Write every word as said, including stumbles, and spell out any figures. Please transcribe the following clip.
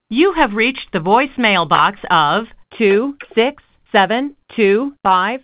You have reached the voicemail box of two six seven two five